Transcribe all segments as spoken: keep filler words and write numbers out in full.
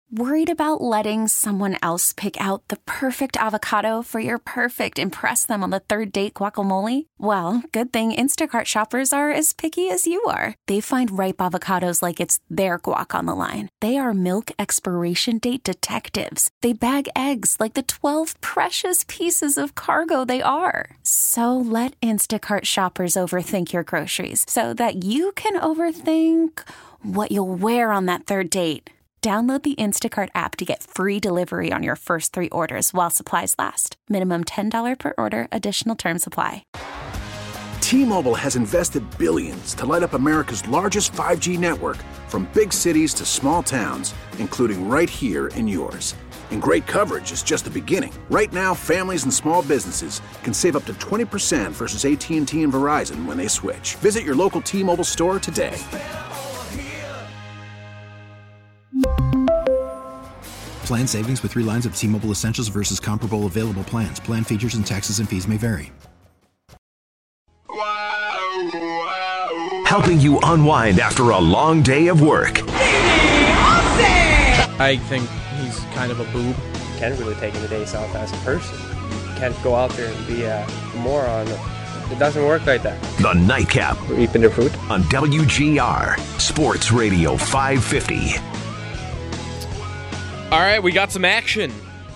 Worried about letting someone else pick out the perfect avocado for your perfect impress them on the third date guacamole? Well, good thing Instacart shoppers are as picky as you are. They find ripe avocados like it's their guac on the line. They are milk expiration date detectives. They bag eggs like the twelve precious pieces of cargo they are. So let Instacart shoppers overthink your groceries so that you can overthink what you'll wear on that third date. Download the Instacart app to get free delivery on your first three orders while supplies last. Minimum ten dollars per order. Additional terms apply. T-Mobile has invested billions to light up America's largest five G network, from big cities to small towns, including right here in yours. And great coverage is just the beginning. Right now, families and small businesses can save up to twenty percent versus A T and T and Verizon when they switch. Visit your local T-Mobile store today. Plan savings with three lines of T-Mobile Essentials versus comparable available plans. Plan features and taxes and fees may vary. Helping you unwind after a long day of work. I think he's kind of a boob. You can't really take the days off as a person. You can't go out there and be a moron. It doesn't work like that. The Nightcap. We're eating their food. On W G R, Sports Radio five fifty. All right, we got some action.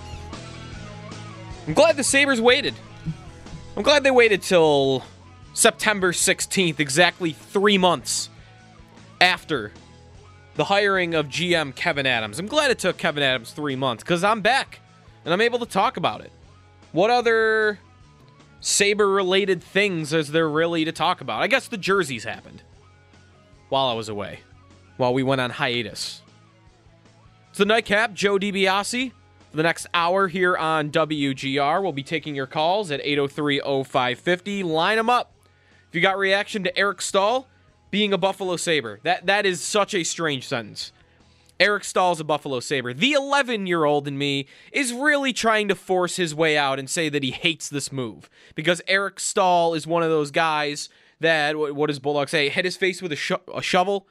I'm glad the Sabres waited. I'm glad they waited till September sixteenth, exactly three months after the hiring of G M Kevyn Adams. I'm glad it took Kevyn Adams three months because I'm back and I'm able to talk about it. What other Sabre-related things is there really to talk about? I guess the jerseys happened while I was away, while we went on hiatus. It's the Nightcap, Joe DiBiase. For the next hour here on W G R, we'll be taking your calls at eight oh three oh five fifty. Line them up. If you got reaction to Eric Staal being a Buffalo Sabre, that, that is such a strange sentence. Eric Stahl's a Buffalo Sabre. The eleven-year-old in me is really trying to force his way out and say that he hates this move. Because Eric Staal is one of those guys that, what does Bullock say, hit his face with a, sho- a shovel?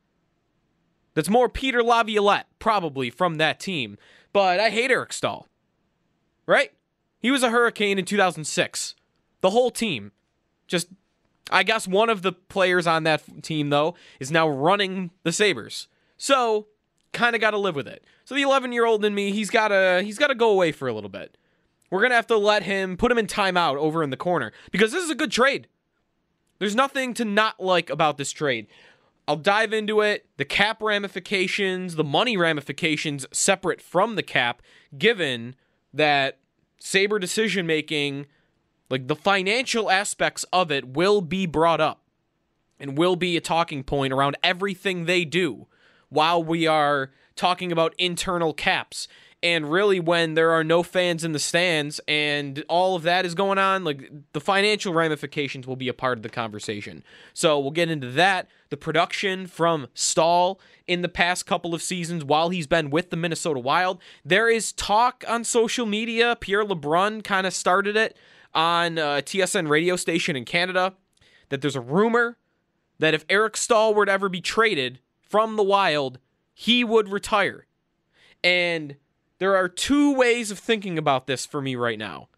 That's more Peter Laviolette, probably, from that team. But I hate Eric Staal. Right? He was a Hurricane in two thousand six. The whole team. Just, I guess one of the players on that team, though, is now running the Sabres. So, kind of got to live with it. So the eleven-year-old in me, he's got to he's got to go away for a little bit. We're going to have to let him, put him in timeout over in the corner. Because this is a good trade. There's nothing to not like about this trade. I'll dive into it, the cap ramifications, the money ramifications separate from the cap, given that Sabre decision-making, like the financial aspects of it, will be brought up and will be a talking point around everything they do while we are talking about internal caps. And really, when there are no fans in the stands and all of that is going on, like the financial ramifications will be a part of the conversation. So we'll get into that. The production from Staal in the past couple of seasons while he's been with the Minnesota Wild. There is talk on social media. Pierre LeBrun kind of started it on a T S N radio station in Canada, that there's a rumor that if Eric Staal were to ever be traded from the Wild, he would retire. And there are two ways of thinking about this for me right now.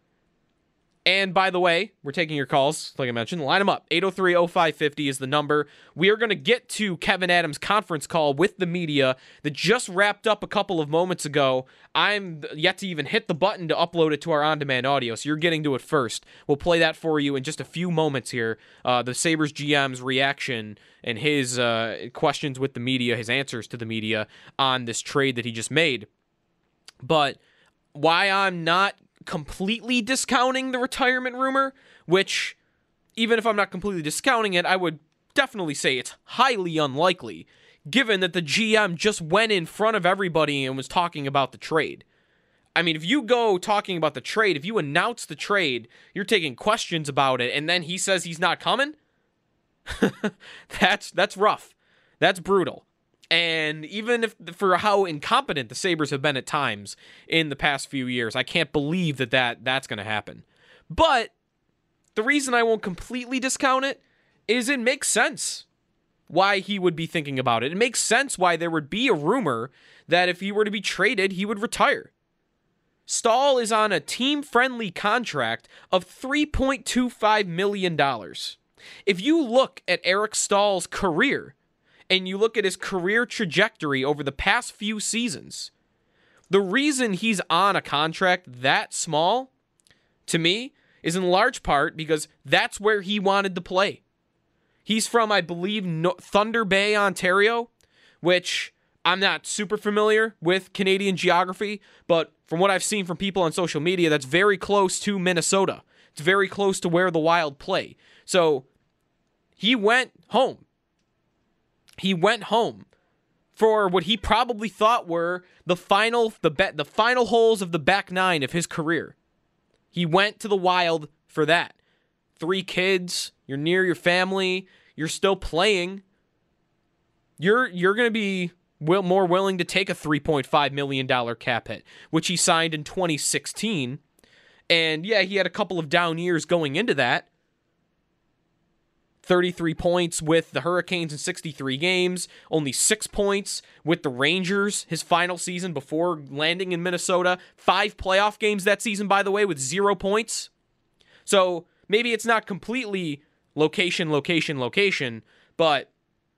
And by the way, we're taking your calls, like I mentioned. Line them up. eight oh three oh five fifty is the number. We are going to get to Kevyn Adams' conference call with the media that just wrapped up a couple of moments ago. I'm yet to even hit the button to upload it to our on-demand audio, so you're getting to it first. We'll play that for you in just a few moments here. Uh, the Sabres G M's reaction and his uh, questions with the media, his answers to the media on this trade that he just made. But why I'm not completely discounting the retirement rumor, which, even if I'm not completely discounting it, I would definitely say it's highly unlikely, given that the G M just went in front of everybody and was talking about the trade. I mean, if you go talking about the trade, if you announce the trade, you're taking questions about it, and then he says he's not coming? that's that's rough. That's brutal. And even if for how incompetent the Sabres have been at times in the past few years, I can't believe that, that that's going to happen. But the reason I won't completely discount it is it makes sense. why he would be thinking about it. It makes sense why there would be a rumor that if he were to be traded, he would retire. Staal is on a team-friendly contract of three point two five million dollars. If you look at Eric Staal's career, and you look at his career trajectory over the past few seasons, the reason he's on a contract that small, to me, is in large part because that's where he wanted to play. He's from, I believe, no- Thunder Bay, Ontario, which I'm not super familiar with Canadian geography, but from what I've seen from people on social media, that's very close to Minnesota. It's very close to where the Wild play. So he went home. He went home for what he probably thought were the final the be- the final holes of the back nine of his career. He went to the Wild for that. Three kids, you're near your family, you're still playing. You're you're going to be will, more willing to take a three point five million dollars cap hit, which he signed in twenty sixteen. And yeah, he had a couple of down years going into that. thirty-three points with the Hurricanes in sixty-three games, only six points with the Rangers his final season before landing in Minnesota. Five playoff games that season, by the way, with zero points. So maybe it's not completely location, location, location, but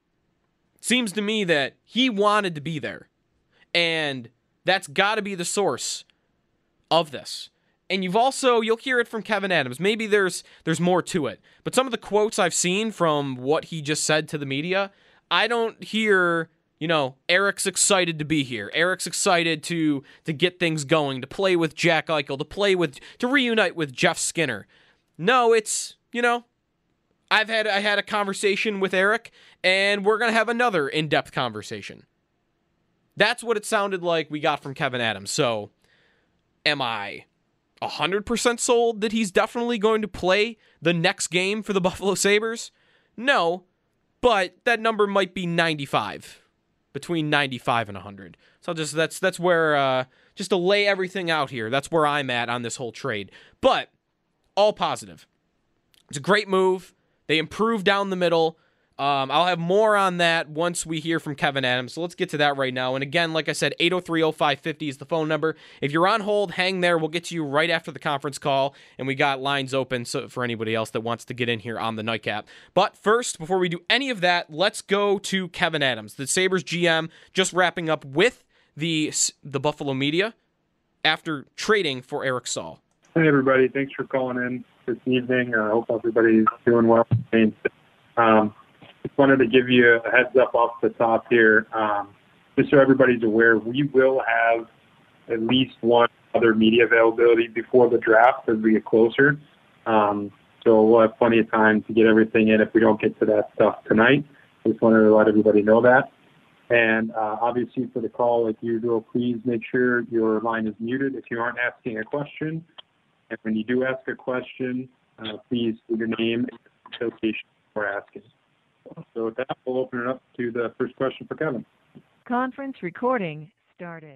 it seems to me that he wanted to be there. And that's got to be the source of this. And you've also, you'll hear it from Kevyn Adams. Maybe there's there's more to it. But some of the quotes I've seen from what he just said to the media, I don't hear, you know, Eric's excited to be here. Eric's excited to to get things going, to play with Jack Eichel, to play with, to reunite with Jeff Skinner. No, it's, you know, I've had I had a conversation with Eric, and we're going to have another in-depth conversation. That's what it sounded like we got from Kevyn Adams. So, am I one hundred percent sold that he's definitely going to play the next game for the Buffalo Sabres? No, but that number might be ninety-five, between ninety-five and one hundred. So just that's that's where, uh, just to lay everything out here, that's where I'm at on this whole trade. But all positive. It's a great move. They improved down the middle. Um, I'll have more on that once we hear from Kevyn Adams. So let's get to that right now. And again, like I said, eight oh three oh five five oh is the phone number. If you're on hold, hang there. We'll get to you right after the conference call. And we got lines open so for anybody else that wants to get in here on the Nightcap. But first, before we do any of that, let's go to Kevyn Adams, the Sabres G M, just wrapping up with the, the Buffalo media after trading for Eric Staal. Hey, everybody. Thanks for calling in this evening. I uh, hope everybody's doing well. Um, Just wanted to give you a heads up off the top here, um, just so everybody's aware. We will have at least one other media availability before the draft as we get closer. Um, so we'll have plenty of time to get everything in if we don't get to that stuff tonight. Just wanted to let everybody know that. And uh, obviously for the call, like usual, please make sure your line is muted if you aren't asking a question. And when you do ask a question, uh, please give your name and association for asking. So with that, we'll open it up to the first question for Kevin. Conference recording started.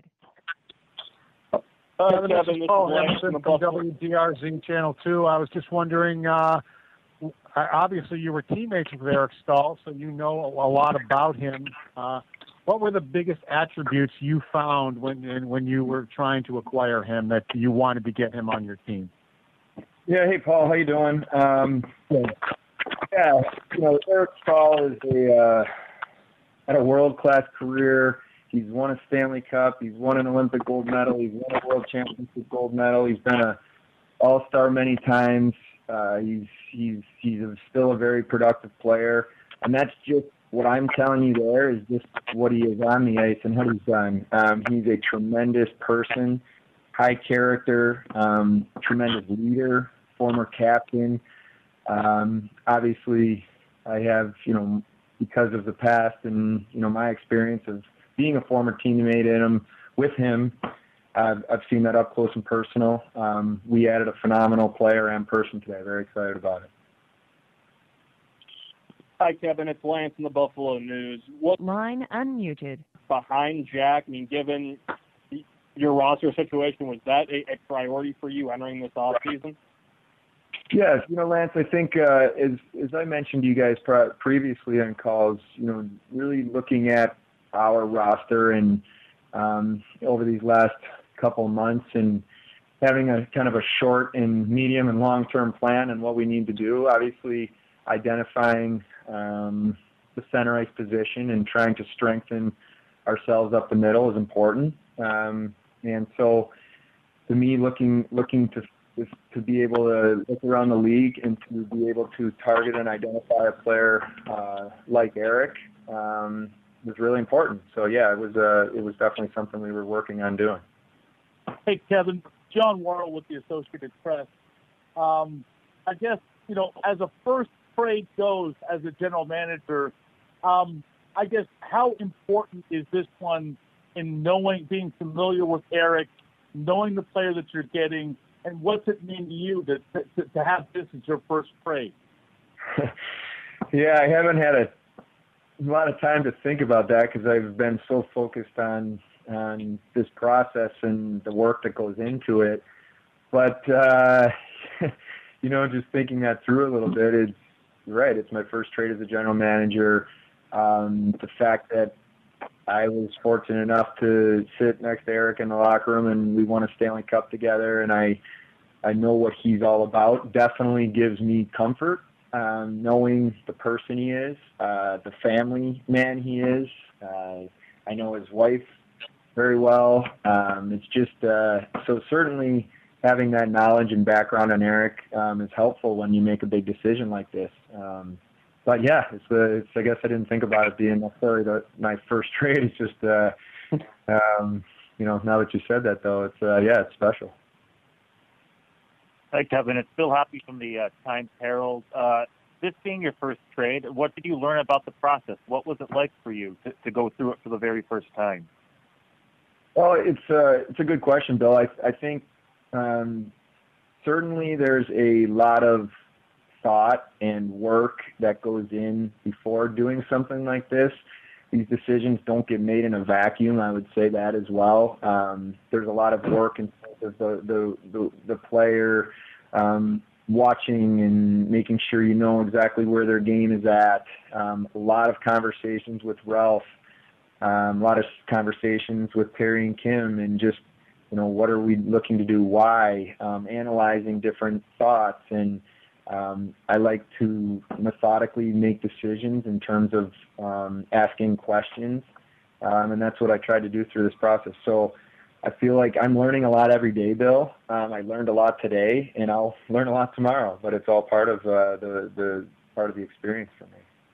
Uh, Kevin, this is Paul Henderson from W D R Z Channel two. I was just wondering, uh, obviously you were teammates with Eric Staal, so you know a lot about him. Uh, what were the biggest attributes you found when when you were trying to acquire him that you wanted to get him on your team? Yeah, hey, Paul, how you doing? Um, Yeah, you know, Eric Staal is a uh, had a world-class career. He's won a Stanley Cup. He's won an Olympic gold medal. He's won a World Championship gold medal. He's been a All-Star many times. Uh, he's he's he's a, still a very productive player, and that's just what I'm telling you. There is just what he is on the ice and what he's done. Um, he's a tremendous person, high character, um, tremendous leader, former captain. Um, obviously, I have, you know, because of the past and, you know, my experience of being a former teammate in him, with him, I've, I've seen that up close and personal. Um, we added a phenomenal player and person today. Very excited about it. Hi, Kevin. It's Lance in the Buffalo News. What Line unmuted. Behind Jack, I mean, given your roster situation, was that a, a priority for you entering this offseason? Yes, you know, Lance, I think uh, as as I mentioned to you guys pre- previously on calls, you know, really looking at our roster and um, over these last couple months and having a kind of a short and medium and long-term plan and what we need to do. Obviously, identifying um, the center ice position and trying to strengthen ourselves up the middle is important. Um, and so, to me, looking looking to to be able to look around the league and to be able to target and identify a player uh, like Eric um, was really important. So yeah, it was uh, it was definitely something we were working on doing. Hey, Kevin, John Worrell with the Associated Press. Um, I guess, you know, as a first trade goes as a general manager, um, I guess how important is this one in knowing, being familiar with Eric, knowing the player that you're getting, and what's it mean to you to, to, to have this as your first trade? Yeah, I haven't had a, a lot of time to think about that because I've been so focused on on this process and the work that goes into it. But, uh, you know, just thinking that through a little bit, it's you're right. It's my first trade as a general manager. Um, the fact that I was fortunate enough to sit next to Eric in the locker room and we won a Stanley Cup together, and I I know what he's all about, definitely gives me comfort, um, knowing the person he is, uh, the family man he is. Uh, I know his wife very well. Um, it's just, uh, so certainly having that knowledge and background on Eric um, is helpful when you make a big decision like this. Um, but yeah, it's, uh, it's, I guess I didn't think about it being necessarily the, my first trade. It's just, uh, um, you know, now that you said that though, it's, uh, yeah, it's special. Hi, Kevin. It's Bill Hoppy from the uh, Times Herald. Uh, this being your first trade, what did you learn about the process? What was it like for you to, to go through it for the very first time? Well, it's uh, it's a good question, Bill. I I think um, certainly there's a lot of thought and work that goes in before doing something like this. These decisions don't get made in a vacuum. I would say that as well. Um, there's a lot of work in terms of the the the, the player um, watching and making sure you know exactly where their game is at. Um, a lot of conversations with Ralph. Um, a lot of conversations with Perry and Kim, and just, you know, what are we looking to do? Why? Um, analyzing different thoughts, and um, I like to methodically make decisions in terms of um, asking questions, um, and that's what I tried to do through this process. So I feel like I'm learning a lot every day, Bill. Um, I learned a lot today, and I'll learn a lot tomorrow. But it's all part of uh, the the part of the experience for me.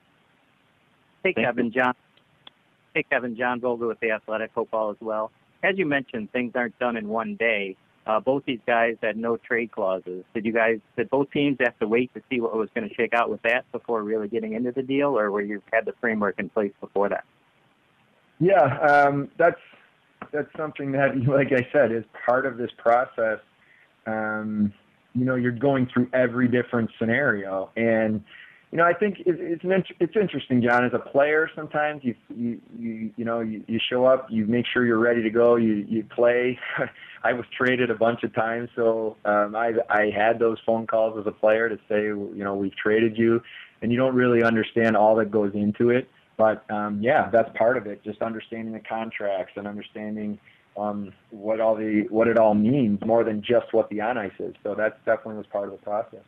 Hey, Thank Kevin, you. John. Hey, Kevin, John Vogel with The Athletic Football as well. As you mentioned, things aren't done in one day. Uh, both these guys had no trade clauses. Did you guys, did both teams have to wait to see what was going to shake out with that before really getting into the deal, or were you had the framework in place before that? Yeah, um, that's that's something that, like I said, is part of this process. Um, you know, you're going through every different scenario, and you know, I think it, it's an int- it's interesting, John. As a player, sometimes you you you you know you, you show up, you make sure you're ready to go, you you play. I was traded a bunch of times, so um, I I had those phone calls as a player to say, you know, we've traded you, and you don't really understand all that goes into it. But um, yeah, that's part of it. Just understanding the contracts and understanding um, what all the what it all means, more than just what the on ice is. So that definitely was part of the process.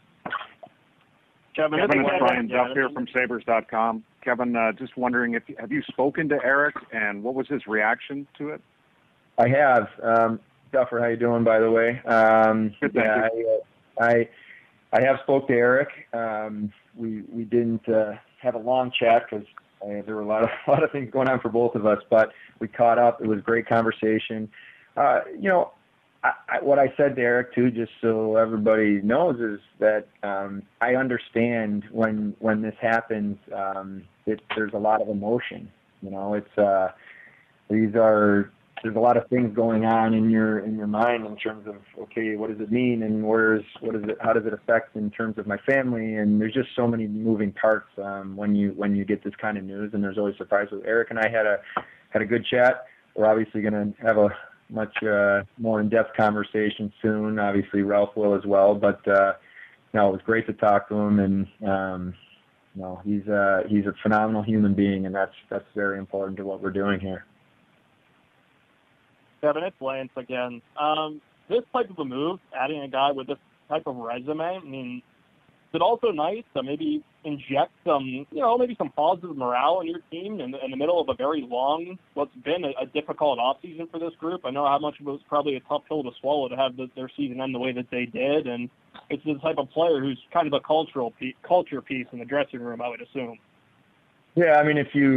Kevin, Kevin, it's it's Brian Brian Duff here from Sabres dot com. Kevin, uh, just wondering, if have you spoken to Eric, and what was his reaction to it? I have. Um, Duffer, how you doing, by the way? Um, Good, thank yeah, you. I, uh, I I have spoke to Eric. Um, we we didn't uh, have a long chat because uh, there were a lot of a lot of things going on for both of us, but we caught up. It was a great conversation. Uh, you know, I, I, what I said to Eric too, just so everybody knows, is that um, I understand when when this happens, um, it, there's a lot of emotion. You know, it's uh, these are there's a lot of things going on in your in your mind in terms of, okay, what does it mean, and where's what is it, how does it affect in terms of my family, and there's just so many moving parts um, when you when you get this kind of news, and there's always surprises. Eric and I had a had a good chat. We're obviously going to have a much uh, more in-depth conversation soon. Obviously, Ralph will as well, but uh, no, it was great to talk to him, and um, you know, he's uh, he's a phenomenal human being, and that's that's very important to what we're doing here. Kevin, it's Lance again. Um, this type of a move, adding a guy with this type of resume, I mean, is it also nice to maybe inject some, you know, maybe some positive morale in your team in, in the middle of a very long, what's been a, a difficult offseason for this group? I know how much it was probably a tough pill to swallow to have the, their season end the way that they did, and it's the type of player who's kind of a cultural piece, culture piece in the dressing room, I would assume. Yeah, I mean, if you,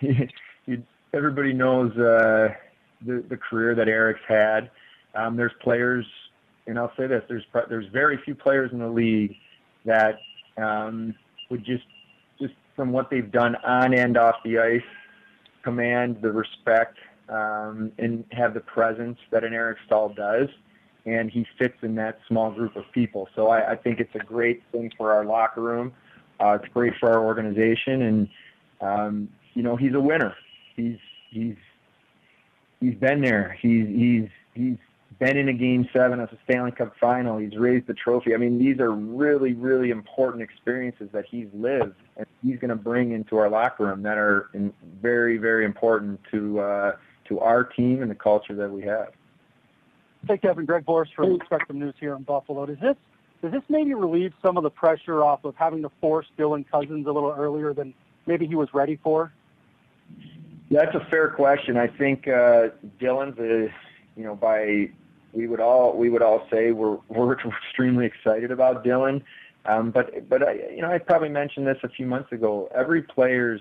you everybody knows uh, the the career that Eric's had. Um, there's players, and I'll say this: there's there's very few players in the league that um, would just just from what they've done on and off the ice command the respect um, and have the presence that an Eric Staal does, and he fits in that small group of people. So I, I think it's a great thing for our locker room. Uh, it's great for our organization, and um, you know, he's a winner. He's he's he's been there. He's he's he's been in a Game Seven of the Stanley Cup Final. He's raised the trophy. I mean, these are really, really important experiences that he's lived, and he's going to bring into our locker room that are in very, very important to uh, to our team and the culture that we have. Hey, Kevin, Greg Borst from Spectrum News here in Buffalo. Does this does this maybe relieve some of the pressure off of having to force Dylan Cozens a little earlier than maybe he was ready for? That's a fair question. I think uh, Dylan's a, you know, by we would all we would all say we're we're extremely excited about Dylan, um, but but I, you know, I probably mentioned this a few months ago. Every player's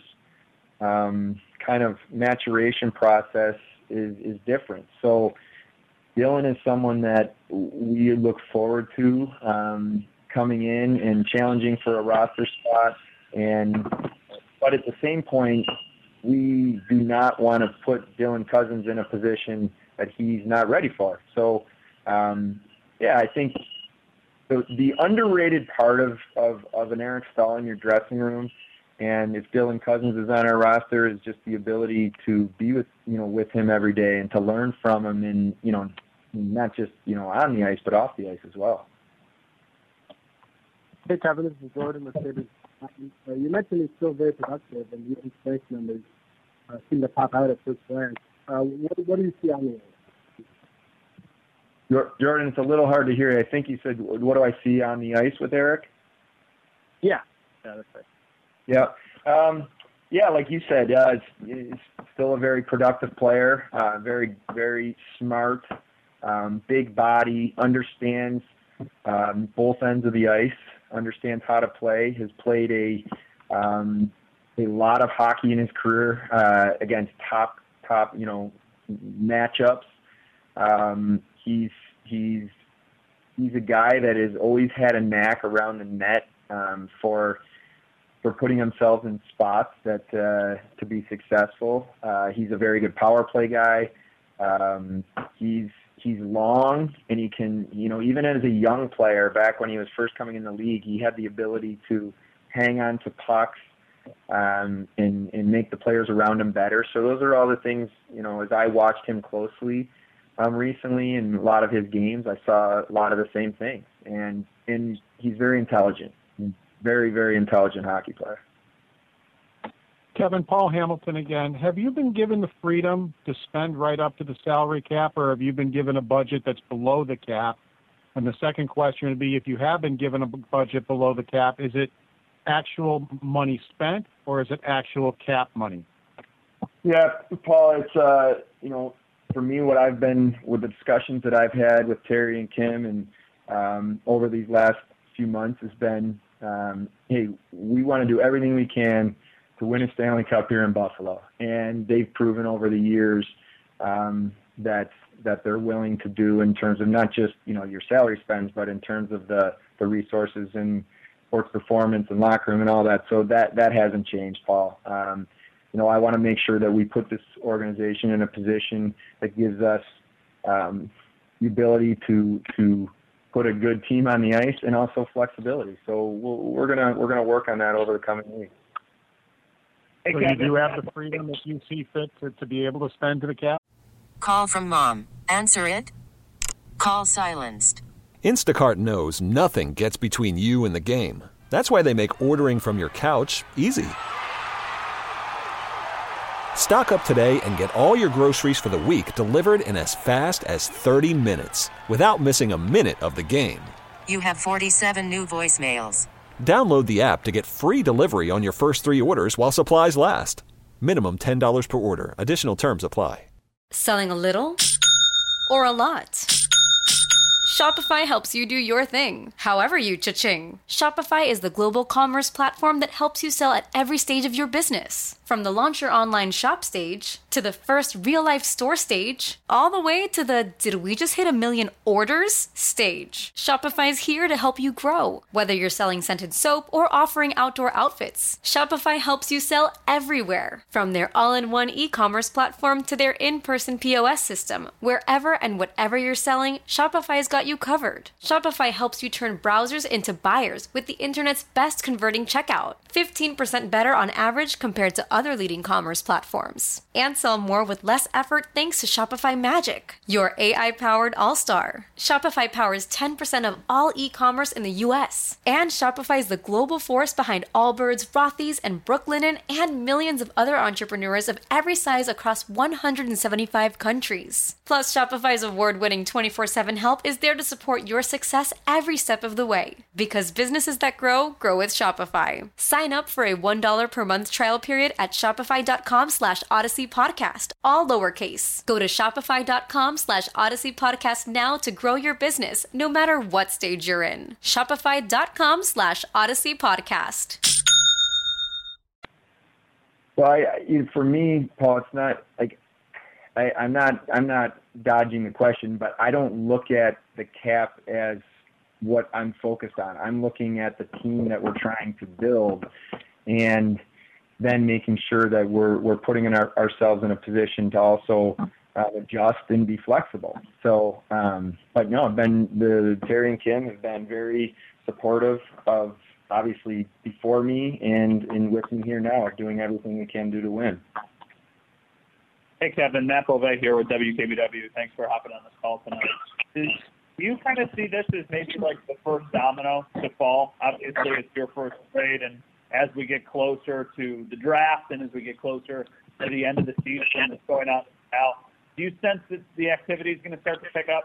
um, kind of maturation process is is different. So Dylan is someone that we look forward to um, coming in and challenging for a roster spot, and but at the same point, we do not want to put Dylan Cozens in a position that he's not ready for. So, um, yeah, I think the, the underrated part of, of, of an Eric Staal in your dressing room, and if Dylan Cozens is on our roster, is just the ability to be with, you know, with him every day and to learn from him, and, you know, not just, you know, on the ice, but off the ice as well. Hey, Kevin, this is Jordan with David. Uh, you mentioned he's still very productive, and your strength numbers uh, seem to pop out at first glance. Uh, what, what do you see on the ice? Jordan, it's a little hard to hear. I think you said, what do I see on the ice with Eric? Yeah. Yeah, that's right. Yeah. Um, yeah, like you said, uh, it's, it's still a very productive player, uh, very, very smart, um, big body, understands um, both ends of the ice, understands how to play, has played a um, a lot of hockey in his career uh, against top top you know matchups. Um, he's he's he's a guy that has always had a knack around the net um, for for putting himself in spots that uh, to be successful. Uh, he's a very good power play guy. Um, he's He's long, and he can, you know, even as a young player, back when he was first coming in the league, he had the ability to hang on to pucks um, and, and make the players around him better. So those are all the things, you know, as I watched him closely um, recently in a lot of his games, I saw a lot of the same things. And, and he's very intelligent, very, very intelligent hockey player. Kevin, Paul Hamilton again. Have you been given the freedom to spend right up to the salary cap, or have you been given a budget that's below the cap? And the second question would be, if you have been given a budget below the cap, is it actual money spent, or is it actual cap money? Yeah, Paul, it's, uh, you know, for me, what I've been, with the discussions that I've had with Terry and Kim and um, over these last few months has been, um, hey, we want to do everything we can to win a Stanley Cup here in Buffalo. And they've proven over the years um, that that they're willing to do in terms of not just, you know, your salary spends, but in terms of the, the resources and sports performance and locker room and all that. So that, that hasn't changed, Paul. Um, you know, I want to make sure that we put this organization in a position that gives us um, the ability to to put a good team on the ice and also flexibility. So we'll, we're gonna we're gonna work on that over the coming weeks. So you do have the freedom, if you see fit, to, to be able to spend to the cap? Call from mom. Answer it. Call silenced. Instacart knows nothing gets between you and the game. That's why they make ordering from your couch easy. Stock up today and get all your groceries for the week delivered in as fast as thirty minutes without missing a minute of the game. You have forty-seven new voicemails. Download the app to get free delivery on your first three orders while supplies last. Minimum ten dollars per order. Additional terms apply. Selling a little or a lot? Shopify helps you do your thing, however you cha-ching. Shopify is the global commerce platform that helps you sell at every stage of your business. From the launch your online shop stage, to the first real-life store stage, all the way to the did we just hit a million orders stage. Shopify's here to help you grow. Whether you're selling scented soap or offering outdoor outfits, Shopify helps you sell everywhere. From their all-in-one e-commerce platform to their in-person P O S system, wherever and whatever you're selling, Shopify's got you covered. Shopify helps you turn browsers into buyers with the internet's best converting checkout. fifteen percent better on average compared to other leading commerce platforms. And sell more with less effort thanks to Shopify Magic, your A I-powered all-star. Shopify powers ten percent of all e-commerce in the U S. And Shopify is the global force behind Allbirds, Rothy's, and Brooklinen, and millions of other entrepreneurs of every size across one hundred seventy-five countries. Plus, Shopify's award-winning twenty-four seven help is there to support your success every step of the way. Because businesses that grow, grow with Shopify. Sign up for a one dollar per month trial period at shopify.com slash Odyssey Podcast, all lowercase. Go to shopify.com slash Odyssey Podcast now to grow your business, no matter what stage you're in. Shopify.com slash Odyssey Podcast. Well, I, you, for me, Paul, it's not like I, I'm not I'm not dodging the question, but I don't look at the cap as what I'm focused on. I'm looking at the team that we're trying to build, and then making sure that we're we're putting in our, ourselves in a position to also uh, adjust and be flexible. So, um, but no, been the Terry and Kim have been very supportive of, obviously before me and and with me here now, doing everything we can do to win. Hey, Kevin, Matt Bove here with W K B W. Thanks for hopping on this call tonight. Do you kind of see this as maybe like the first domino to fall? Obviously, it's your first trade, and as we get closer to the draft and as we get closer to the end of the season that's going on now, do you sense that the activity is going to start to pick up?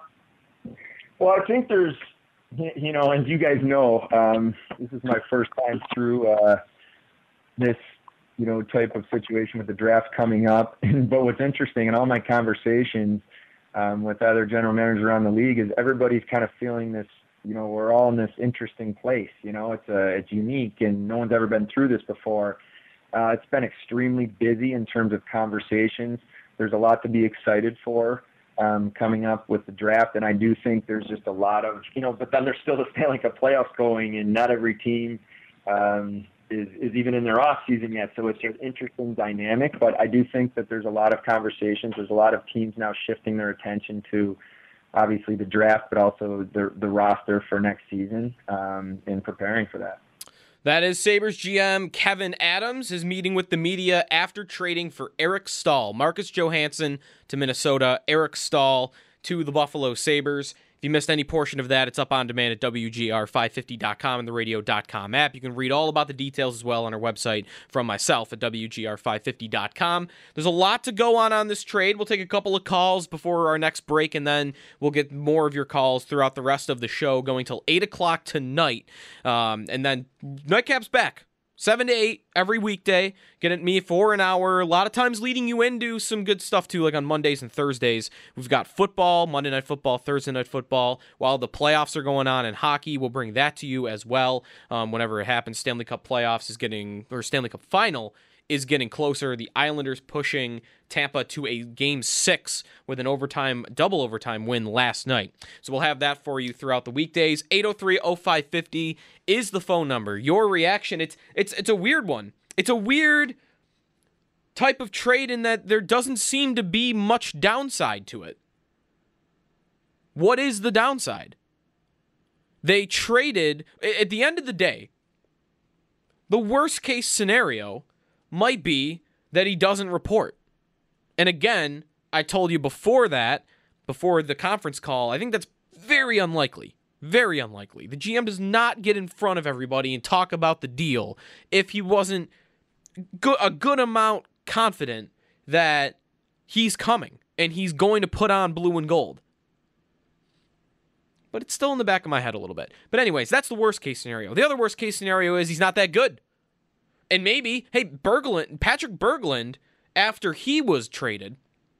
Well, I think there's, you know, as you guys know, um, this is my first time through uh, this, you know, type of situation with the draft coming up. But what's interesting in all my conversations um, with other general managers around the league is everybody's kind of feeling this, you know, we're all in this interesting place. You know, it's a, it's unique, and no one's ever been through this before. Uh, it's been extremely busy in terms of conversations. There's a lot to be excited for um, coming up with the draft, and I do think there's just a lot of, you know, but then there's still the Stanley Cup playoffs going, and not every team um, is, is even in their off season yet. So it's an interesting dynamic, but I do think that there's a lot of conversations. There's a lot of teams now shifting their attention to obviously the draft, but also the the roster for next season um, and preparing for that. That is Sabres G M Kevin Adams, his meeting with the media after trading for Eric Staal. Marcus Johansson to Minnesota, Eric Staal to the Buffalo Sabres. If you missed any portion of that, it's up on demand at W G R five fifty dot com and the radio dot com app. You can read all about the details as well on our website from myself at W G R five fifty dot com. There's a lot to go on on this trade. We'll take a couple of calls before our next break, and then we'll get more of your calls throughout the rest of the show going till eight o'clock tonight. Um, and then Nightcap's back. seven to eight every weekday. Get at me for an hour. A lot of times leading you into some good stuff too, like on Mondays and Thursdays. We've got football, Monday Night Football, Thursday Night Football. While the playoffs are going on in hockey, we'll bring that to you as well um, whenever it happens. Stanley Cup playoffs is getting, or Stanley Cup final is getting closer. The Islanders pushing Tampa to a game six with an overtime, double overtime win last night. So we'll have that for you throughout the weekdays. eight oh three oh five fifty is the phone number. Your reaction, it's it's it's a weird one. It's a weird type of trade in that there doesn't seem to be much downside to it. What is the downside? They traded, at the end of the day, the worst case scenario might be that he doesn't report. And again, I told you before that, before the conference call, I think that's very unlikely. Very unlikely. The G M does not get in front of everybody and talk about the deal if he wasn't go- a good amount confident that he's coming and he's going to put on blue and gold. But it's still in the back of my head a little bit. But anyways, that's the worst case scenario. The other worst case scenario is he's not that good. And maybe, hey, Berglund, Patrick Berglund, after he was traded,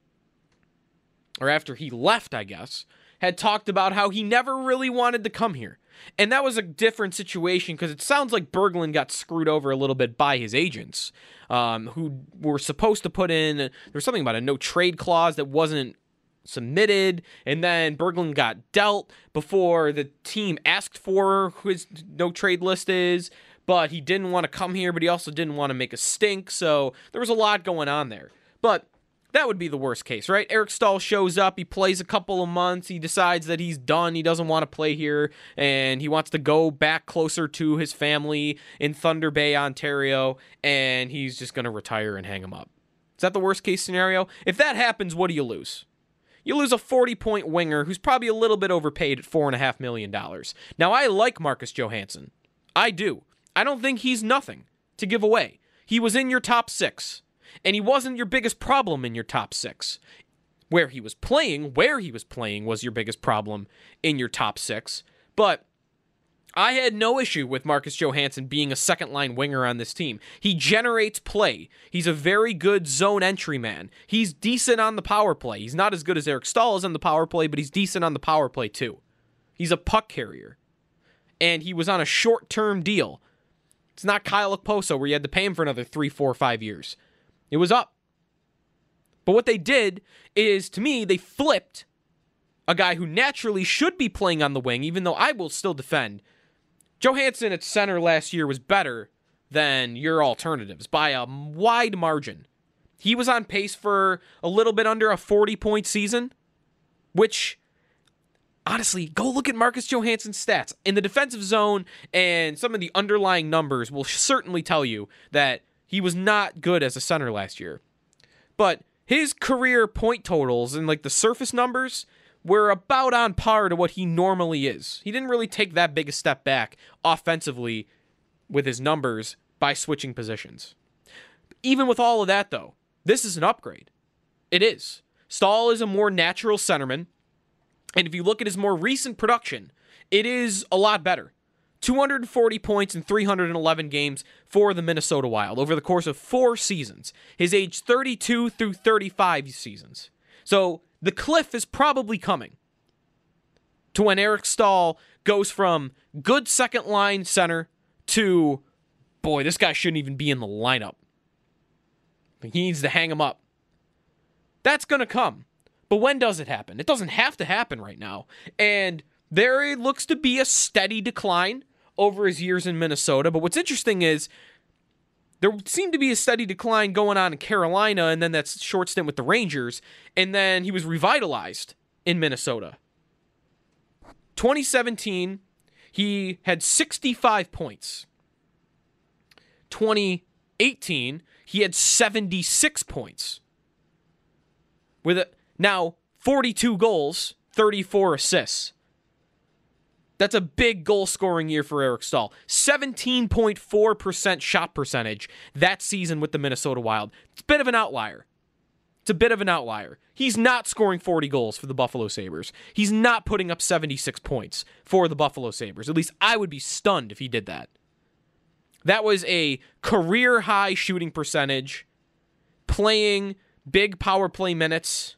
or after he left, I guess, had talked about how he never really wanted to come here. And that was a different situation because it sounds like Berglund got screwed over a little bit by his agents, um, who were supposed to put in, there was something about a no-trade clause that wasn't submitted, and then Berglund got dealt before the team asked for who his no-trade list is, but he didn't want to come here, but he also didn't want to make a stink, so there was a lot going on there. But that would be the worst case, right? Eric Staal shows up, he plays a couple of months, he decides that he's done, he doesn't want to play here, and he wants to go back closer to his family in Thunder Bay, Ontario, and he's just going to retire and hang him up. Is that the worst case scenario? If that happens, what do you lose? You lose a forty-point winger who's probably a little bit overpaid at four point five million dollars. Now, I like Marcus Johansson. I do. I don't think he's nothing to give away. He was in your top six. And he wasn't your biggest problem in your top six. Where he was playing, where he was playing was your biggest problem in your top six. But I had no issue with Marcus Johansson being a second-line winger on this team. He generates play. He's a very good zone entry man. He's decent on the power play. He's not as good as Eric Staal is on the power play, but he's decent on the power play too. He's a puck carrier. And he was on a short-term deal. It's not Kyle Okposo where you had to pay him for another three, four, five years. It was up. But what they did is, to me, they flipped a guy who naturally should be playing on the wing, even though I will still defend. Johansson at center last year was better than your alternatives by a wide margin. He was on pace for a little bit under a forty-point season, which, honestly, go look at Marcus Johansson's stats. In the defensive zone, and some of the underlying numbers will certainly tell you that he was not good as a center last year. But his career point totals and like the surface numbers were about on par to what he normally is. He didn't really take that big a step back offensively with his numbers by switching positions. Even with all of that, though, this is an upgrade. It is. Staal is a more natural centerman, and if you look at his more recent production, it is a lot better. two hundred forty points in three hundred eleven games for the Minnesota Wild over the course of four seasons. His age thirty-two through thirty-five seasons. So the cliff is probably coming to when Eric Staal goes from good second line center to, boy, this guy shouldn't even be in the lineup. He needs to hang him up. That's going to come. But when does it happen? It doesn't have to happen right now. And there looks to be a steady decline over his years in Minnesota. But what's interesting is there seemed to be a steady decline going on in Carolina, and then that short stint with the Rangers, and then he was revitalized in Minnesota. twenty seventeen, he had sixty-five points. twenty eighteen, he had seventy-six points. With a, now forty-two goals, thirty-four assists. That's a big goal-scoring year for Eric Staal. seventeen point four percent shot percentage that season with the Minnesota Wild. It's a bit of an outlier. It's a bit of an outlier. He's not scoring forty goals for the Buffalo Sabres. He's not putting up seventy-six points for the Buffalo Sabres. At least I would be stunned if he did that. That was a career-high shooting percentage, playing big power play minutes.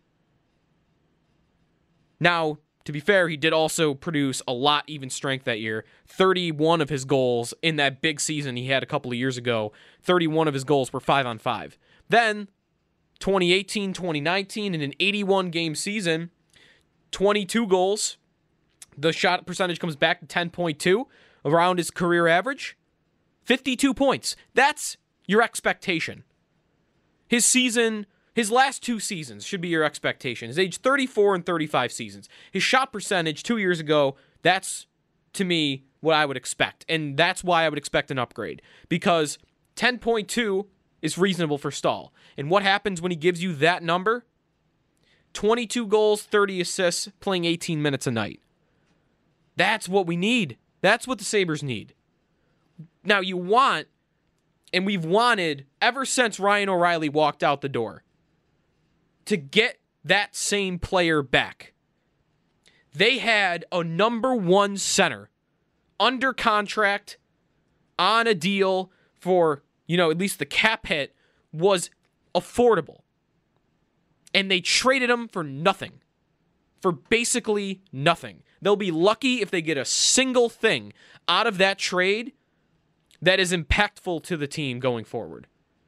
Now, to be fair, he did also produce a lot even strength that year. thirty-one of his goals in that big season he had a couple of years ago, thirty-one of his goals were five on five. Then, twenty eighteen twenty nineteen, in an eighty-one game season, twenty-two goals. The shot percentage comes back to ten point two, around his career average. fifty-two points. That's your expectation. His season... His last two seasons should be your expectation. His age thirty-four and thirty-five seasons. His shot percentage two years ago, that's, to me, what I would expect. And that's why I would expect an upgrade. Because ten point two is reasonable for Staal. And what happens when he gives you that number? twenty-two goals, thirty assists, playing eighteen minutes a night. That's what we need. That's what the Sabres need. Now, you want, and we've wanted ever since Ryan O'Reilly walked out the door, to get that same player back. They had a number one center under contract on a deal for, you know, at least the cap hit was affordable. And they traded him for nothing. For basically nothing. They'll be lucky if they get a single thing out of that trade that is impactful to the team going forward.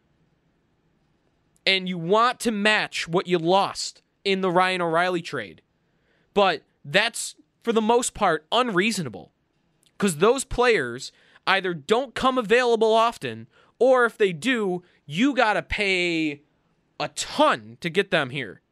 And you want to match what you lost in the Ryan O'Reilly trade. But that's, for the most part, unreasonable. Because those players either don't come available often, or if they do, you got to pay a ton to get them here.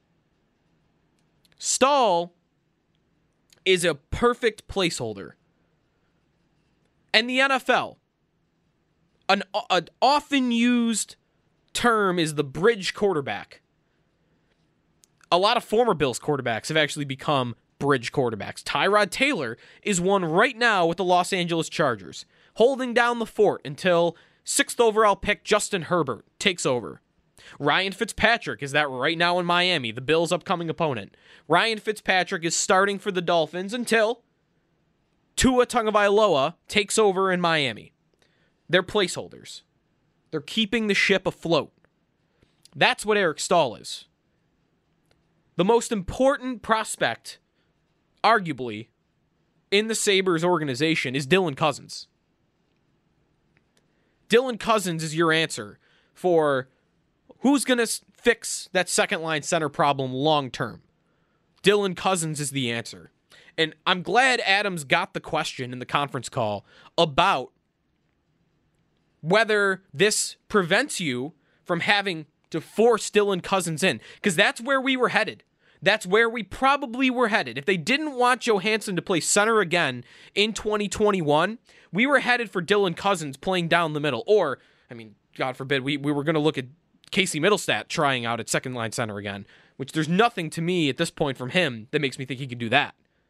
Stahl is a perfect placeholder. And the N F L, an, an often used term is the bridge quarterback. A lot of former Bills quarterbacks have actually become bridge quarterbacks. Tyrod Taylor is one right now with the Los Angeles Chargers, holding down the fort until sixth overall pick Justin Herbert takes over. Ryan Fitzpatrick is that right now in Miami, the Bills' upcoming opponent. Ryan Fitzpatrick is starting for the Dolphins until Tua Tagovailoa takes over in Miami. They're placeholders. They're keeping the ship afloat. That's what Eric Stahl is. The most important prospect, arguably, in the Sabres organization is Dylan Cousins. Dylan Cousins is your answer for who's going to fix that second-line center problem long-term. Dylan Cousins is the answer. And I'm glad Adams got the question in the conference call about whether this prevents you from having to force Dylan Cousins in, because that's where we were headed. That's where we probably were headed. If they didn't want Johansson to play center again in twenty twenty-one, we were headed for Dylan Cousins playing down the middle. Or, I mean, God forbid, we, we were going to look at Casey Middlestat trying out at second-line center again, which there's nothing to me at this point from him that makes me think he could do that.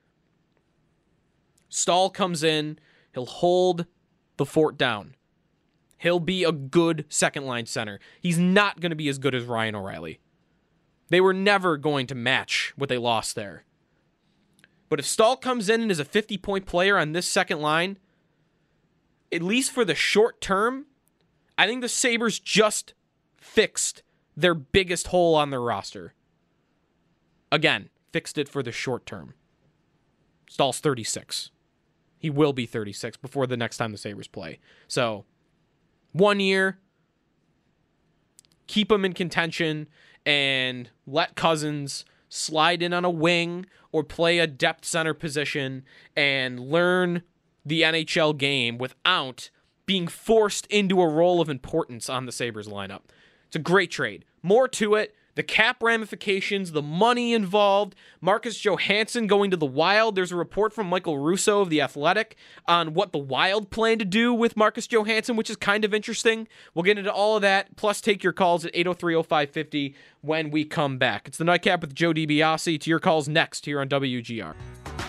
Stahl comes in, he'll hold the fort down. He'll be a good second-line center. He's not going to be as good as Ryan O'Reilly. They were never going to match what they lost there. But if Stahl comes in and is a fifty-point player on this second line, at least for the short term, I think the Sabres just fixed their biggest hole on their roster. Again, fixed it for the short term. Stahl's thirty-six. He will be thirty-six before the next time the Sabres play. So, one year, keep him in contention, and let Cousins slide in on a wing or play a depth center position and learn the N H L game without being forced into a role of importance on the Sabres lineup. It's a great trade. More to it. The cap ramifications, the money involved, Marcus Johansson going to the Wild. There's a report from Michael Russo of The Athletic on what the Wild plan to do with Marcus Johansson, which is kind of interesting. We'll get into all of that, plus take your calls at eight oh three oh five fifty when we come back. It's the Nightcap with Joe DiBiase. To your calls next here on W G R.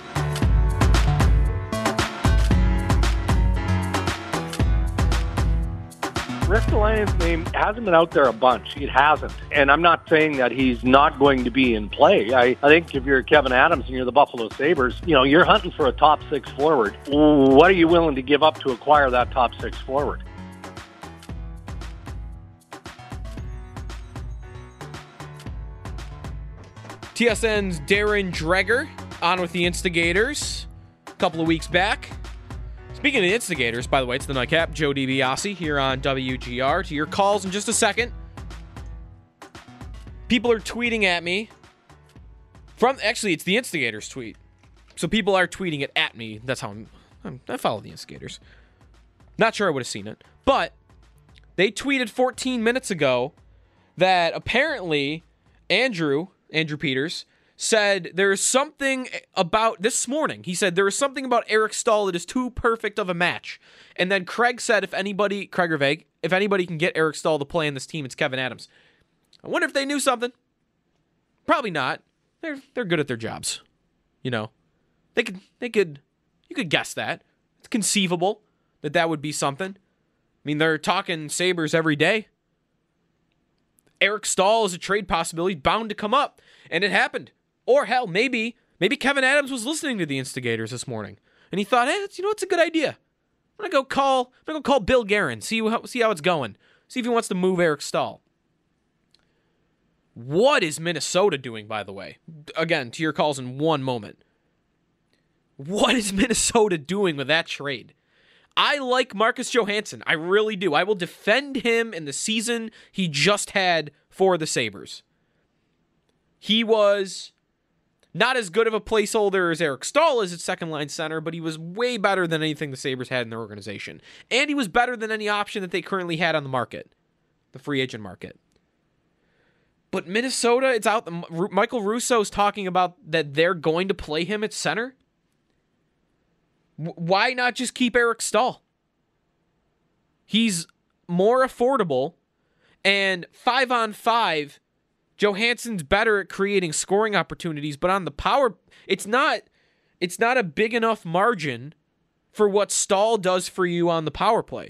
Ristolainen's name hasn't been out there a bunch. It hasn't. And I'm not saying that he's not going to be in play. I, I think if you're Kevin Adams and you're the Buffalo Sabres, you know, you're hunting for a top six forward. What are you willing to give up to acquire that top six forward? T S N's Darren Dreger on with the Instigators a couple of weeks back. Speaking of the Instigators, by the way, it's the Nightcap, Joe DiBiase here on W G R. To your calls in just a second. People are tweeting at me. From Actually, it's the Instigators tweet. So people are tweeting it at me. That's how I'm, I'm I follow the Instigators. Not sure I would have seen it. But they tweeted fourteen minutes ago that apparently Andrew, Andrew Peters, said there is something about, this morning, he said there is something about Eric Stahl that is too perfect of a match. And then Craig said if anybody, Craig Reveg, if anybody can get Eric Stahl to play in this team, it's Kevin Adams. I wonder if they knew something. Probably not. They're they're good at their jobs. You know, they could they could You could guess that. It's conceivable that that would be something. I mean, they're talking Sabres every day. Eric Staal is a trade possibility, bound to come up, and it happened. Or hell, maybe maybe Kevyn Adams was listening to the instigators this morning, and he thought, hey, you know, it's a good idea. I'm gonna go call. I'm gonna go call Bill Guerin, see how, see how it's going, see if he wants to move Eric Staal. What is Minnesota doing, by the way? Again, to your calls in one moment. What is Minnesota doing with that trade? I like Marcus Johansson. I really do. I will defend him in the season he just had for the Sabres. He was not as good of a placeholder as Eric Staal is at second-line center, but he was way better than anything the Sabres had in their organization. And he was better than any option that they currently had on the market, the free agent market. But Minnesota, it's out. Michael Russo is talking about that they're going to play him at center. Why not just keep Eric Staal? He's more affordable, and five on five, Johansson's better at creating scoring opportunities, but on the power, it's not it's not a big enough margin for what Staal does for you on the power play.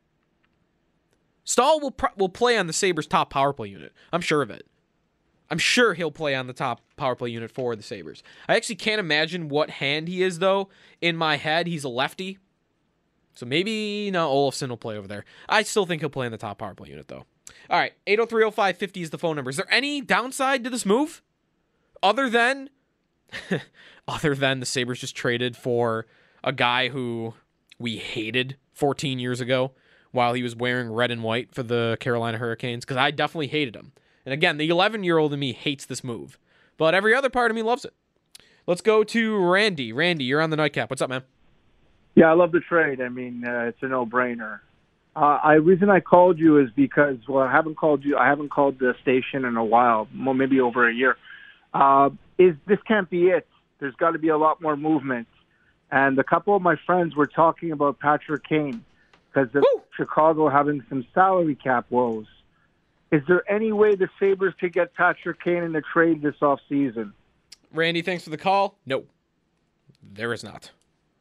Staal will pro- will play on the Sabres' top power play unit. I'm sure of it. I'm sure he'll play on the top power play unit for the Sabres. I actually can't imagine what hand he is, though. In my head, he's a lefty. So maybe, no, Olofsson will play over there. I still think he'll play in the top power play unit, though. All right, eight oh three oh five fifty is the phone number. Is there any downside to this move? Other than, other than the Sabres just traded for a guy who we hated fourteen years ago while he was wearing red and white for the Carolina Hurricanes, because I definitely hated him. And again, the eleven-year-old in me hates this move. But every other part of me loves it. Let's go to Randy. Randy, you're on the Nightcap. What's up, man? Yeah, I love the trade. I mean, uh, it's a no-brainer. Uh, I reason I called you is because, well, I haven't called you. I haven't called the station in a while, well, maybe over a year. Uh, is this can't be it? There's got to be a lot more movement. And a couple of my friends were talking about Patrick Kane because of Woo! Chicago having some salary cap woes. Is there any way the Sabres could get Patrick Kane in a trade this offseason? Randy, thanks for the call. No, there is not.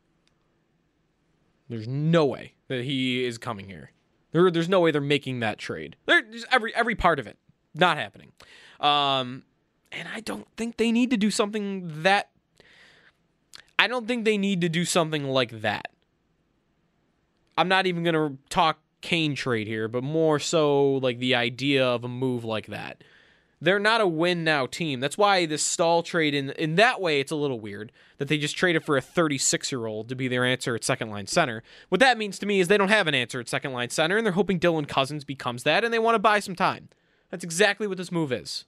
There's no way that he is coming here. There, there's no way they're making that trade. There's every every part of it not happening. Um, and I don't think they need to do something that. I don't think they need to do something like that. I'm not even going to talk Kane trade here, but more so like the idea of a move like that. They're not a win now team. That's why this Staal trade, in in that way, it's a little weird that they just traded for a thirty-six-year-old to be their answer at second-line center. What that means to me is they don't have an answer at second-line center, and they're hoping Dylan Cousins becomes that, and they want to buy some time. That's exactly what this move is.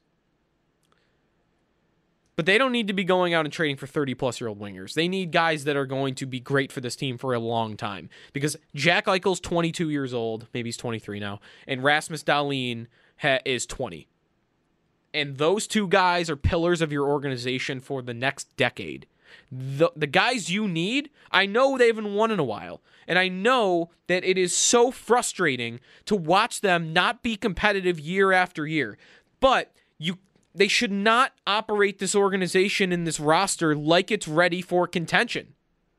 But they don't need to be going out and trading for thirty-plus-year-old wingers. They need guys that are going to be great for this team for a long time. Because Jack Eichel's twenty-two years old, maybe he's twenty-three now, and Rasmus Dahlin ha- is twenty. And those two guys are pillars of your organization for the next decade. The, the guys you need, I know they haven't won in a while. And I know that it is so frustrating to watch them not be competitive year after year. But you... They should not operate this organization in this roster like it's ready for contention.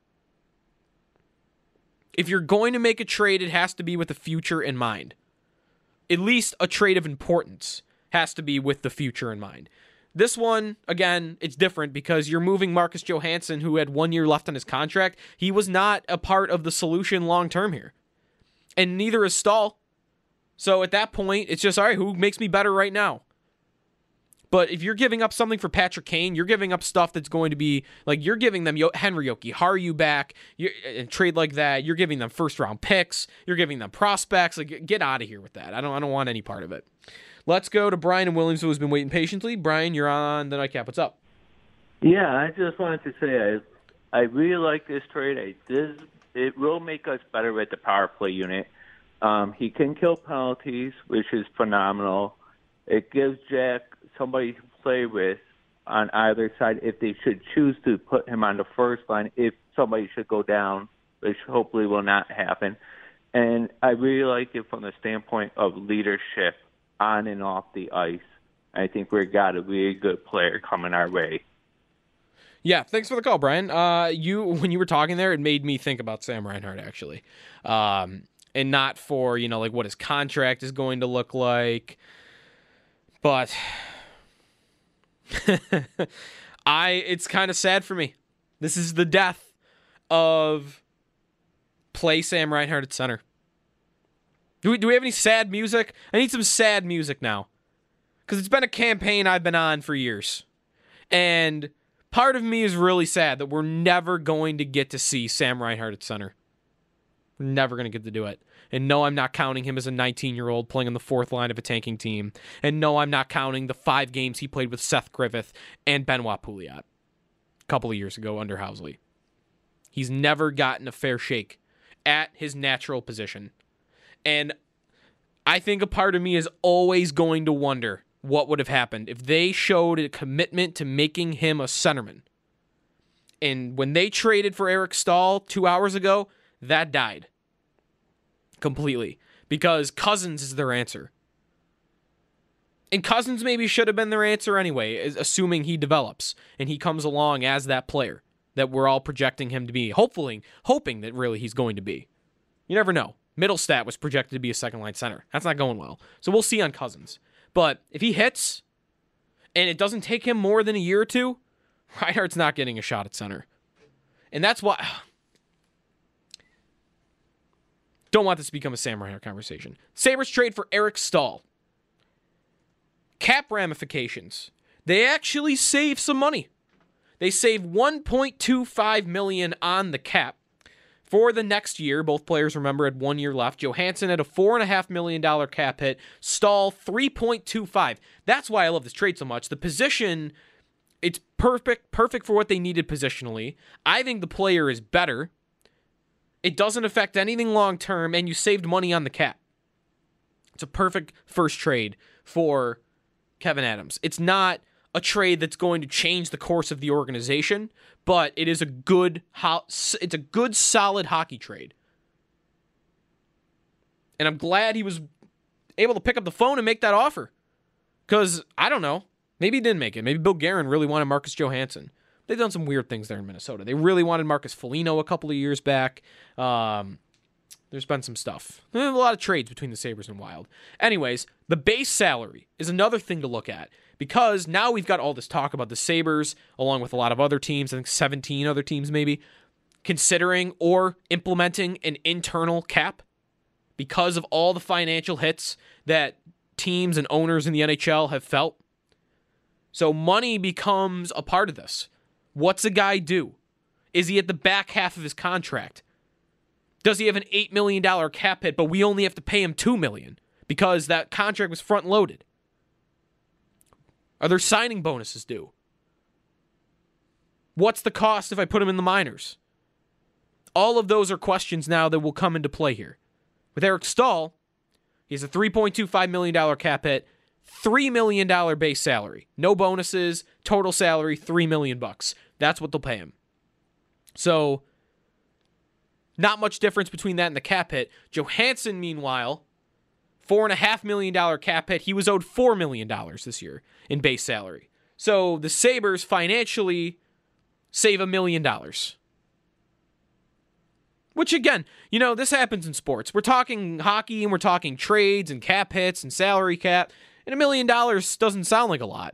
If you're going to make a trade, it has to be with the future in mind. At least a trade of importance has to be with the future in mind. This one, again, it's different because you're moving Marcus Johansson, who had one year left on his contract. He was not a part of the solution long-term here. And neither is Staal. So at that point, it's just, all right, who makes me better right now? But if you're giving up something for Patrick Kane, you're giving up stuff that's going to be, like, you're giving them Henry Jokiharju back, you're, and trade like that. You're giving them first-round picks. You're giving them prospects. Like, get out of here with that. I don't I don't want any part of it. Let's go to Brian in Williams, who has been waiting patiently. Brian, you're on the Nightcap. What's up? Yeah, I just wanted to say I I really like this trade. I, this, it will make us better at the power play unit. Um, he can kill penalties, which is phenomenal. It gives Jack somebody to play with on either side if they should choose to put him on the first line if somebody should go down, which hopefully will not happen. And I really like it from the standpoint of leadership on and off the ice. I think we've got a really good player coming our way. Yeah, thanks for the call, Brian. Uh, you when you were talking there, it made me think about Sam Reinhart, actually. Um, and not for, you know, like what his contract is going to look like. But I it's kind of sad for me. This is the death of play Sam Reinhart at center. Do we, do we have any sad music? I need some sad music now. Because it's been a campaign I've been on for years. And part of me is really sad that we're never going to get to see Sam Reinhart at center. We're never going to get to do it. And no, I'm not counting him as a nineteen-year-old playing on the fourth line of a tanking team. And no, I'm not counting the five games he played with Seth Griffith and Benoit Pouliot a couple of years ago under Housley. He's never gotten a fair shake at his natural position. And I think a part of me is always going to wonder what would have happened if they showed a commitment to making him a centerman. And when they traded for Eric Staal two hours ago, that died completely because Cousins is their answer. And Cousins maybe should have been their answer anyway, assuming he develops and he comes along as that player that we're all projecting him to be, hopefully, hoping that really he's going to be. You never know. Middlestat was projected to be a second-line center. That's not going well. So we'll see on Cousins. But if he hits, and it doesn't take him more than a year or two, Reinhart's not getting a shot at center. And that's why... Don't want this to become a Sam Reinhart conversation. Sabres trade for Eric Staal. Cap ramifications. They actually save some money. They save one point two five million dollars on the cap. For the next year, both players, remember, had one year left. Johansson had a four point five million dollars cap hit. Staal, three point two five. That's why I love this trade so much. The position, it's perfect, perfect for what they needed positionally. I think the player is better. It doesn't affect anything long-term, and you saved money on the cap. It's a perfect first trade for Kevin Adams. It's not a trade that's going to change the course of the organization, but it is a good, it's a good, solid hockey trade. And I'm glad he was able to pick up the phone and make that offer. Because, I don't know, maybe he didn't make it. Maybe Bill Guerin really wanted Marcus Johansson. They've done some weird things there in Minnesota. They really wanted Marcus Foligno a couple of years back. Um, there's been some stuff. There's a lot of trades between the Sabres and Wild. Anyways, the base salary is another thing to look at. Because now we've got all this talk about the Sabres, along with a lot of other teams, I think seventeen other teams maybe, considering or implementing an internal cap because of all the financial hits that teams and owners in the N H L have felt. So money becomes a part of this. What's a guy do? Is he at the back half of his contract? Does he have an eight million dollars cap hit, but we only have to pay him two million dollars because that contract was front-loaded? Are there signing bonuses due? What's the cost if I put him in the minors? All of those are questions now that will come into play here. With Eric Staal, he has a three point two five million dollars cap hit, three million dollars base salary. No bonuses, total salary, three million dollars bucks. That's what they'll pay him. So, not much difference between that and the cap hit. Johansson, meanwhile, four point five million dollars cap hit. He was owed four million dollars this year in base salary. So the Sabres financially save a million dollars. Which, again, you know, this happens in sports. We're talking hockey and we're talking trades and cap hits and salary cap. And a million dollars doesn't sound like a lot.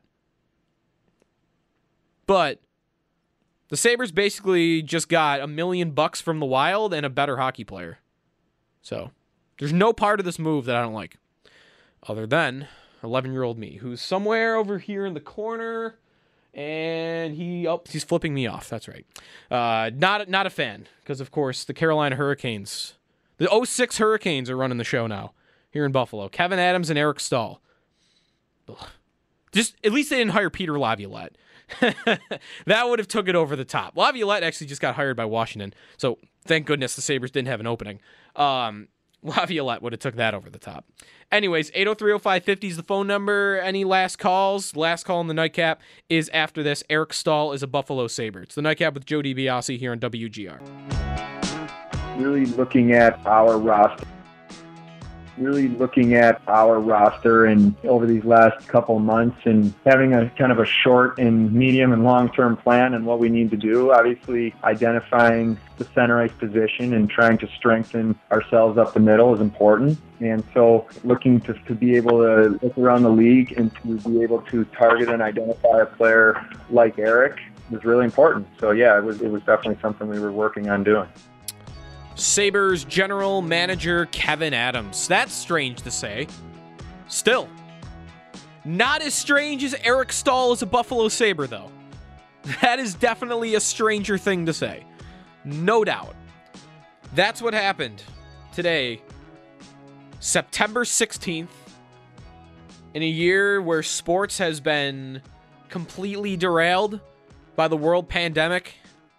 But the Sabres basically just got a million bucks from the Wild and a better hockey player. So there's no part of this move that I don't like. Other than eleven-year-old me, who's somewhere over here in the corner, and he oh, he's flipping me off. That's right. Uh, not, not a fan, because, of course, the Carolina Hurricanes, the oh six Hurricanes are running the show now here in Buffalo. Kevin Adams and Eric Staal. Ugh. Just, at least they didn't hire Peter Laviolette. That would have took it over the top. Laviolette actually just got hired by Washington, so thank goodness the Sabres didn't have an opening. Um... Laviolette would have took that over the top. Anyways, eight oh three oh five fifty is the phone number. Any last calls? Last call in the Nightcap is after this. Eric Staal is a Buffalo Sabre. It's the Nightcap with Joe DiBiase here on W G R. Really looking at our roster. really looking at our roster and over these last couple months and having a kind of a short and medium and long-term plan and what we need to do. Obviously, identifying the center ice position and trying to strengthen ourselves up the middle is important. And so looking to, to be able to look around the league and to be able to target and identify a player like Eric was really important. So yeah, it was, it was definitely something we were working on doing. Sabres general manager Kevyn Adams. That's strange to say. Still, not as strange as Eric Staal as a Buffalo Sabre, though. That is definitely a stranger thing to say. No doubt. That's what happened today, September sixteenth, in a year where sports has been completely derailed by the world pandemic.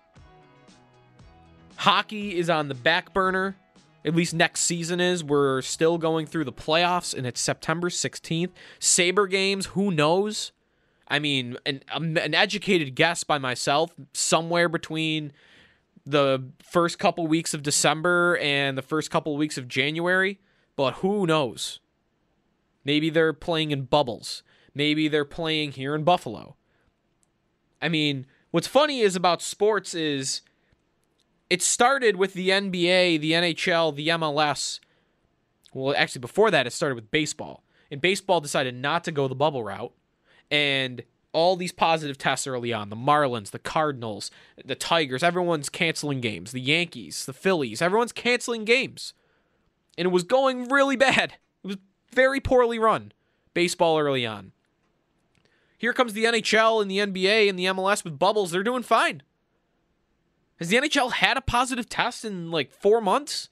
Hockey is on the back burner. At least next season is. We're still going through the playoffs, and it's September sixteenth. Sabre games, who knows? I mean, an, an educated guess by myself, somewhere between the first couple weeks of December and the first couple weeks of January, but who knows? Maybe they're playing in bubbles. Maybe they're playing here in Buffalo. I mean, what's funny is about sports is it started with the N B A, the N H L, the M L S. Well, actually, before that, it started with baseball. And baseball decided not to go the bubble route. And all these positive tests early on, the Marlins, the Cardinals, the Tigers, everyone's canceling games. The Yankees, the Phillies, everyone's canceling games. And it was going really bad. It was very poorly run, baseball early on. Here comes the N H L and the N B A and the M L S with bubbles. They're doing fine. Has the N H L had a positive test in like four months?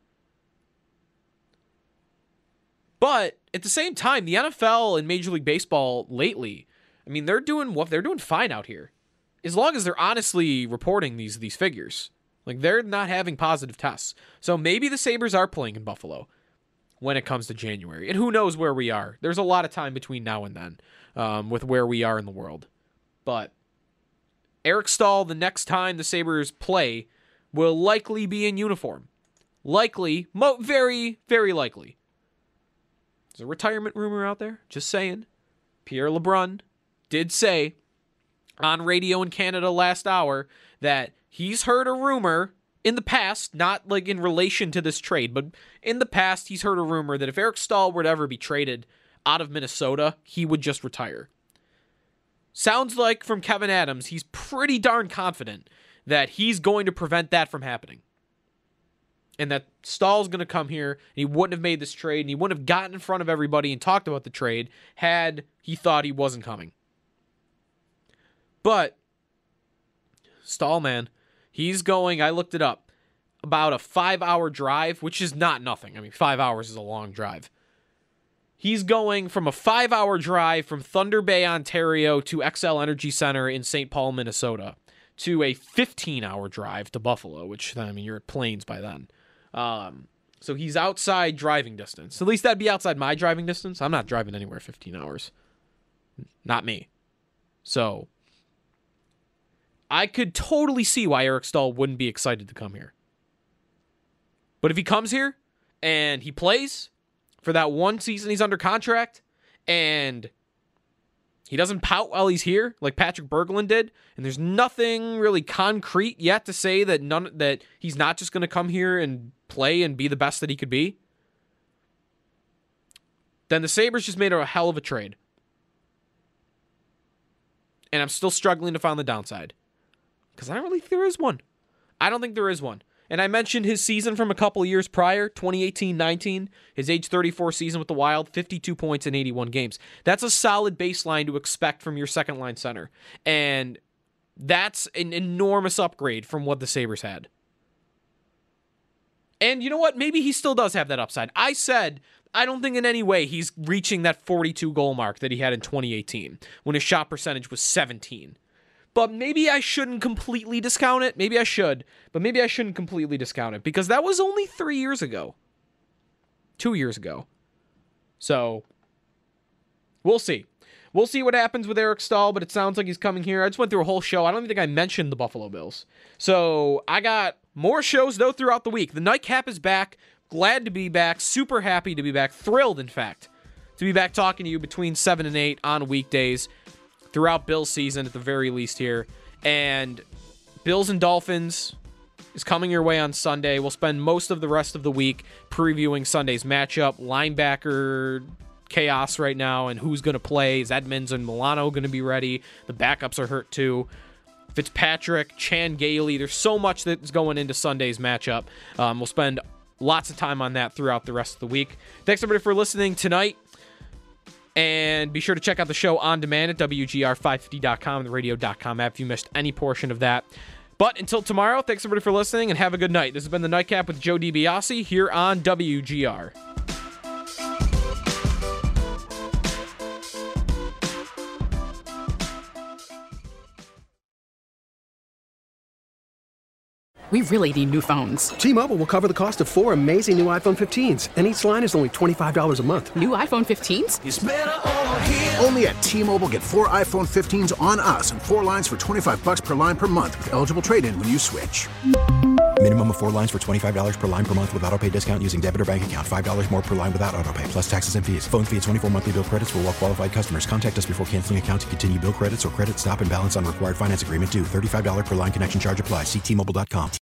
But at the same time, the N F L and Major League Baseball lately, I mean, they're doing what they're doing fine out here, as long as they're honestly reporting these these figures. Like, they're not having positive tests. So maybe the Sabres are playing in Buffalo when it comes to January. And who knows where we are. There's a lot of time between now and then um, with where we are in the world. But Eric Staal, the next time the Sabres play, will likely be in uniform. Likely, mo- very, very likely. There's a retirement rumor out there. Just saying. Pierre LeBrun did say on radio in Canada last hour that he's heard a rumor in the past, not like in relation to this trade, but in the past he's heard a rumor that if Eric Staal were to ever be traded out of Minnesota, he would just retire. Sounds like from Kevyn Adams, he's pretty darn confident that he's going to prevent that from happening. And that Staal's going to come here, and he wouldn't have made this trade, and he wouldn't have gotten in front of everybody and talked about the trade had he thought he wasn't coming. But Staal, man, he's going, I looked it up, about a five-hour drive, which is not nothing. I mean, five hours is a long drive. He's going from a five-hour drive from Thunder Bay, Ontario to Xcel Energy Center in Saint Paul, Minnesota, to a fifteen-hour drive to Buffalo, which, I mean, you're at Plains by then. Um, so he's outside driving distance. At least that'd be outside my driving distance. I'm not driving anywhere fifteen hours. Not me. So I could totally see why Eric Staal wouldn't be excited to come here. But if he comes here and he plays for that one season he's under contract and he doesn't pout while he's here like Patrick Berglund did, and there's nothing really concrete yet to say that none that he's not just going to come here and play and be the best that he could be, then the Sabres just made a hell of a trade. And I'm still struggling to find the downside. Because I don't really think there is one. I don't think there is one. And I mentioned his season from a couple years prior, twenty eighteen nineteen, his age thirty-four season with the Wild, fifty-two points in eighty-one games. That's a solid baseline to expect from your second-line center. And that's an enormous upgrade from what the Sabres had. And you know what? Maybe he still does have that upside. I said, I don't think in any way he's reaching that forty-two goal mark that he had in twenty eighteen, when his shot percentage was seventeen. But maybe I shouldn't completely discount it. Maybe I should. But maybe I shouldn't completely discount it. Because that was only three years ago. Two years ago. So, we'll see. We'll see what happens with Eric Staal, but it sounds like he's coming here. I just went through a whole show. I don't even think I mentioned the Buffalo Bills. So, I got more shows, though, throughout the week. The Nightcap is back. Glad to be back. Super happy to be back. Thrilled, in fact, to be back talking to you between seven and eight on weekdays throughout Bills season at the very least here. And Bills and Dolphins is coming your way on Sunday. We'll spend most of the rest of the week previewing Sunday's matchup. Linebacker chaos right now and who's going to play. Is Edmonds and Milano going to be ready? The backups are hurt too. Fitzpatrick, Chan Gailey. There's so much that's going into Sunday's matchup. Um, we'll spend lots of time on that throughout the rest of the week. Thanks everybody for listening tonight. And be sure to check out the show on demand at W G R five fifty dot com and the radio dot com app if you missed any portion of that. But until tomorrow, thanks everybody for listening and have a good night. This has been the Nightcap with Joe DiBiase here on W G R. We really need new phones. T-Mobile will cover the cost of four amazing new iPhone fifteens, and each line is only twenty-five dollars a month. New iPhone fifteens? It's better over here. Only at T-Mobile, get four iPhone fifteens on us and four lines for twenty-five dollars per line per month with eligible trade-in when you switch. Minimum of four lines for twenty-five dollars per line per month with autopay discount using debit or bank account. five dollars more per line without autopay, plus taxes and fees. Phone fee at twenty-four monthly bill credits for well-qualified customers. Contact us before canceling account to continue bill credits or credit stop and balance on required finance agreement due. thirty-five dollars per line connection charge applies. See T Mobile dot com.